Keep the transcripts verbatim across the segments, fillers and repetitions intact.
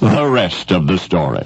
the rest of the story.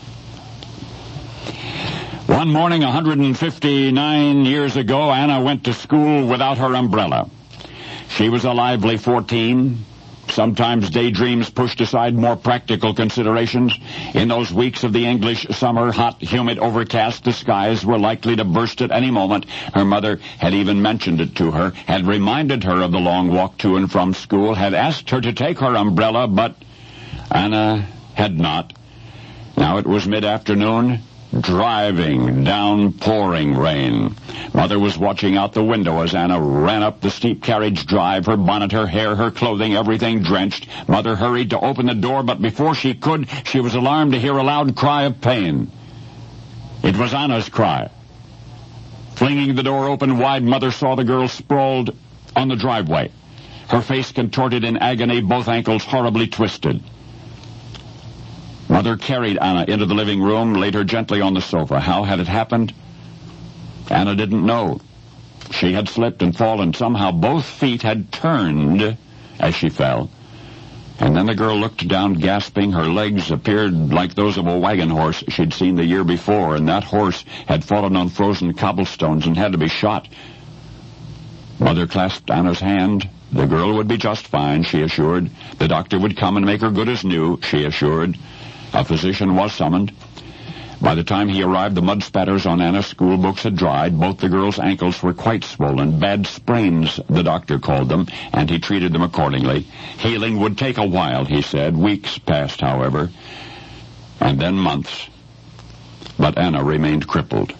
One morning, one hundred fifty-nine years ago, Anna went to school without her umbrella. She was a lively fourteen. Sometimes daydreams pushed aside more practical considerations. In those weeks of the English summer, hot, humid, overcast, the skies were likely to burst at any moment. Her mother had even mentioned it to her, had reminded her of the long walk to and from school, had asked her to take her umbrella, but Anna had not. Now it was mid-afternoon, driving, downpouring rain. Mother was watching out the window as Anna ran up the steep carriage drive, her bonnet, her hair, her clothing, everything drenched. Mother hurried to open the door, but before she could, she was alarmed to hear a loud cry of pain. It was Anna's cry. Flinging the door open wide, Mother saw the girl sprawled on the driveway, her face contorted in agony, both ankles horribly twisted. Mother carried Anna into the living room, laid her gently on the sofa. How had it happened? Anna didn't know. She had slipped and fallen. Somehow both feet had turned as she fell. And then the girl looked down, gasping. Her legs appeared like those of a wagon horse she'd seen the year before, and that horse had fallen on frozen cobblestones and had to be shot. Mother clasped Anna's hand. The girl would be just fine, she assured. The doctor would come and make her good as new, she assured. A physician was summoned. By the time he arrived, the mud spatters on Anna's school books had dried. Both the girl's ankles were quite swollen. Bad sprains, the doctor called them, and he treated them accordingly. Healing would take a while, he said. Weeks passed, however, and then months. But Anna remained crippled.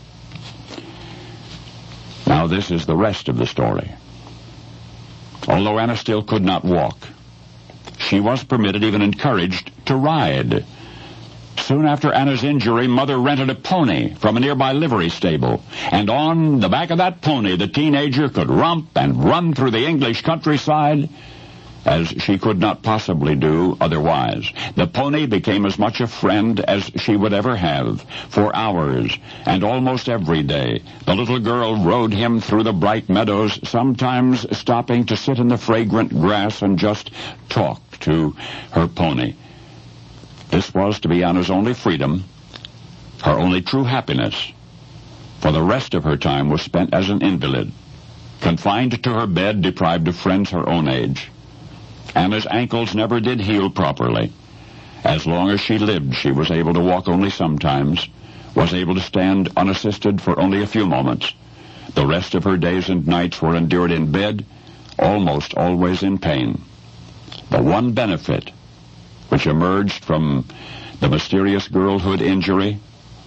Now this is the rest of the story. Although Anna still could not walk, she was permitted, even encouraged, to ride. Soon after Anna's injury, Mother rented a pony from a nearby livery stable, and on the back of that pony, the teenager could romp and run through the English countryside as she could not possibly do otherwise. The pony became as much a friend as she would ever have. For hours, and almost every day, the little girl rode him through the bright meadows, sometimes stopping to sit in the fragrant grass and just talk to her pony. This was to be Anna's only freedom, her only true happiness. For the rest of her time was spent as an invalid, confined to her bed, deprived of friends her own age. Anna's ankles never did heal properly. As long as she lived, she was able to walk only sometimes, was able to stand unassisted for only a few moments. The rest of her days and nights were endured in bed, almost always in pain. The one benefit which emerged from the mysterious girlhood injury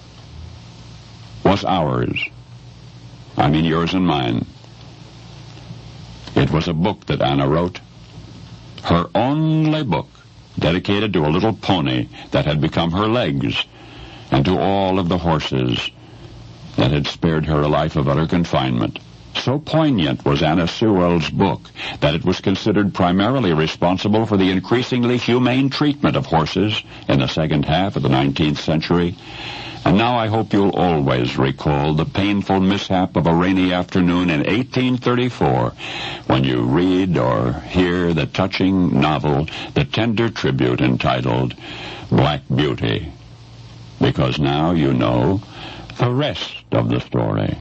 was ours. I mean yours and mine. It was a book that Anna wrote. Her only book, dedicated to a little pony that had become her legs, and to all of the horses that had spared her a life of utter confinement. So poignant was Anna Sewell's book that it was considered primarily responsible for the increasingly humane treatment of horses in the second half of the nineteenth century. And now I hope you'll always recall the painful mishap of a rainy afternoon in eighteen thirty-four when you read or hear the touching novel, the tender tribute entitled Black Beauty. Because now you know the rest of the story.